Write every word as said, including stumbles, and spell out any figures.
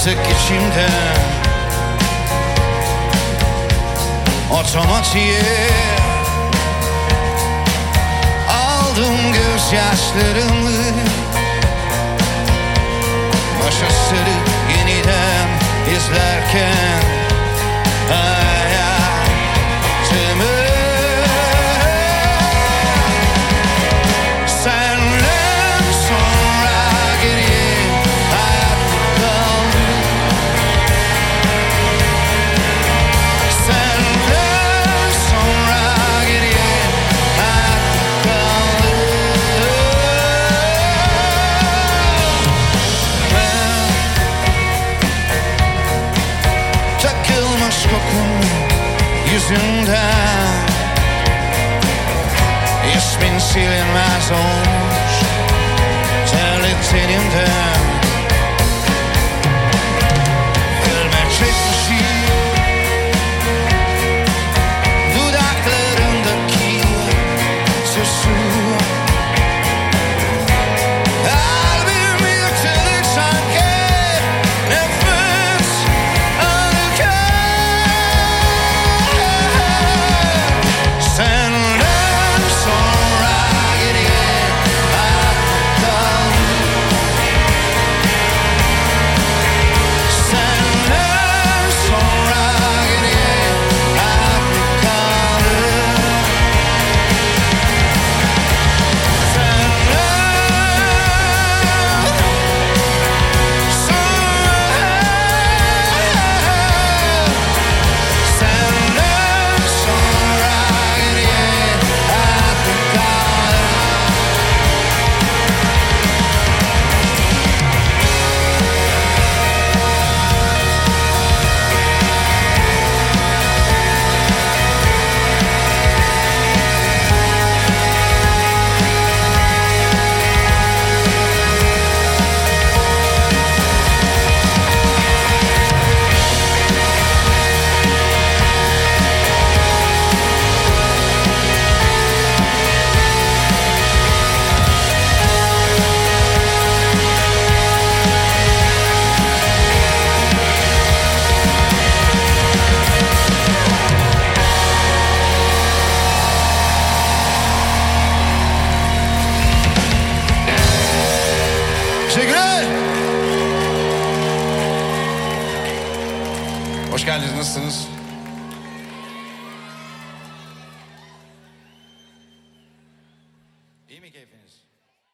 artık içimden otomatiğe aldım gözyaşlarımı, başa sarıp yeniden izlerken hayatımı. Senden sonra geriye hayat kaldı. Senden sonra geriye hayat kaldı. Takılmış kokun yüzünden, ismin silinmez olmuş terli tenimden. Filme çekmişim dudaklarındaki sözü. Kalbim yırtılır sanki nefes alırken. Senden sonra geriye hayat kaldı. Senden sonra geriye hayat kaldı. Senden teşekkürler. Hoş geldiniz, nasılsınız?